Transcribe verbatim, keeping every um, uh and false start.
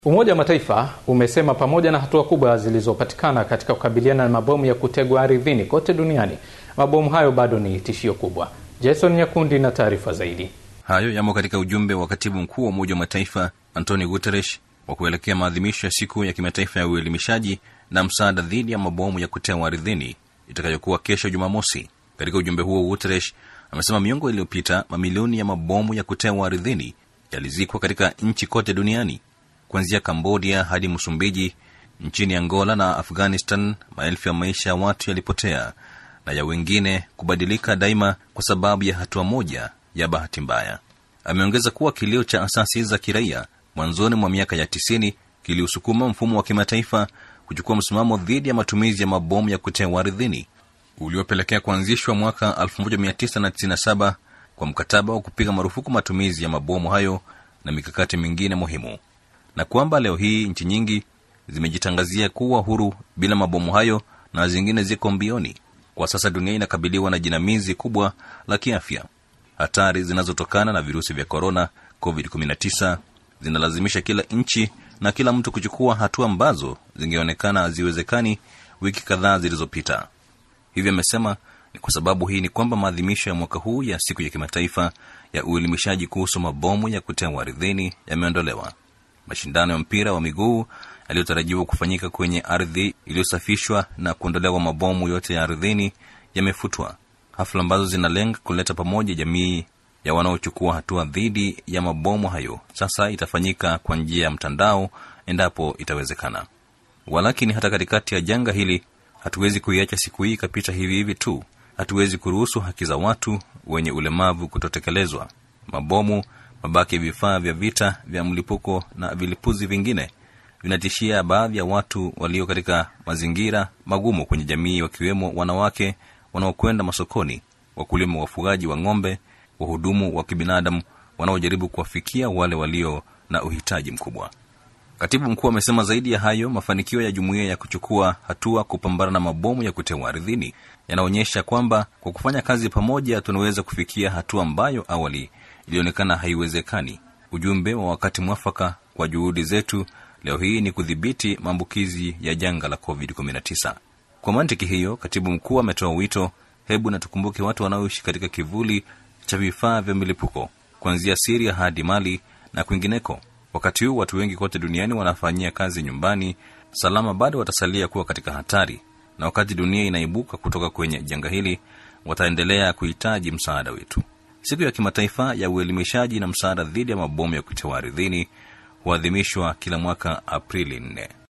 Umoja wa Mataifa umesema pamoja na hatua kubwa zilizopatikana katika kukabiliana na mabomu ya kutegwa ardhini kote duniani, mabomu hayo bado ni tishio kubwa. Jason Nyakundi na taarifa zaidi. Hayo yamo katika ujumbe wa Katibu Mkuu wa Umoja wa Mataifa Antonio Guterres wa kuelekea maadhimisho ya siku ya kimataifa ya uelimishaji na msaada dhidi ya mabomu ya kutegwa ardhini itakayokuwa kesho Jumamosi. Katika ujumbe huo, Guterres amesema miongo iliyopita mamilioni ya mabomu ya kutegwa ardhini yalizikwa katika nchi kote duniani. Kuanzia Cambodia hadi Msumbiji, nchini Angola na Afghanistan, maelfu ya maisha ya watu yalipotea na ya wengine kubadilika daima kwa sababu ya hatua moja ya bahati mbaya. Ameongeza kuwa kilio cha asasi za kiraia mwanzoni mwa miaka ya tisini kiliusukuma mfumo wa kimataifa kuchukua msimamo dhidi ya matumizi ya mabomu ya kutegwa ardhini, uliopelekea kuanzishwa mwaka elfu moja mia tisa tisini na saba kwa mkataba wa kupiga marufuku matumizi ya mabomu hayo na mikakati mingine muhimu, na kwamba leo hii nchi nyingi zimejitangazia kuwa huru bila mabomu hayo na zingine ziko mbioni. Kwa sasa dunia inakabiliwa na jinamizi kubwa la kiafya. Hatari zinazotokana na virusi vya corona covid kumi na tisa zinalazimisha kila nchi na kila mtu kuchukua hatua ambazo zingeonekana haziwezekani wiki kadhaa zilizopita. Hivyo amesema ni kwa sababu hii ni kwamba maadhimisho ya mwaka huu ya siku ya kimataifa ya uelimishaji kuhusu mabomu ya kutegwa ardhini yameondolewa. Mashindano ya mpira wa miguu yaliyotarajiwa kufanyika kwenye ardhi iliyosafishwa na kuondolewa mabomu yote ya ardhini yamefutwa. Hafla ambazo zinalenga kuleta pamoja jamii ya wanaochukua hatua dhidi ya mabomu hayo sasa itafanyika kwa njia ya mtandao endapo itawezekana. Walakini hata katikati ya janga hili hatuwezi kuiacha siku hii kapita hivi hivi tu. Hatuwezi kuruhusu haki za watu wenye ulemavu kutotekelezwa. Mabomu, mabaki ya vifaa vya vita vya mlipuko na vilipuzi vingine vinatishia baadhi ya watu walio katika mazingira magumu kwenye jamii, wakiwemo wanawake wanaokwenda masokoni, wakulima, wafugaji wa ng'ombe, wahudumu wa kibinadamu wanaojaribu kuwafikia wale walio na uhitaji mkubwa. Katibu Mkuu amesema zaidi ya hayo, mafanikio ya jumuiya ya kuchukua hatua kupambana na mabomu ya kutegwa ardhini yanaonyesha kwamba kwa kufanya kazi pamoja tunaweza kufikia hatua ambayo awali ilionekana haiwezekani. Ujumbe wa wakati mwafaka kwa juhudi zetu leo hii ni kudhibiti maambukizi ya janga la covid kumi na tisa. Kwa mantiki hiyo, Katibu Mkuu ametoa wito, hebu na tukumbuke watu wanaoishi katika kivuli cha vifaa vya milipuko kuanzia Syria hadi Mali na kwingineko. Wakati huu watu wengi kote duniani wanafanyia kazi nyumbani, salama bado watasalia kuwa katika hatari, na wakati dunia inaibuka kutoka kwenye janga hili wataendelea kuhitaji msaada wetu. Siku ya kimataifa ya uelimishaji na msaada dhidi ya mabomu ya kutegwa ardhini huadhimishwa kila mwaka Aprili nne.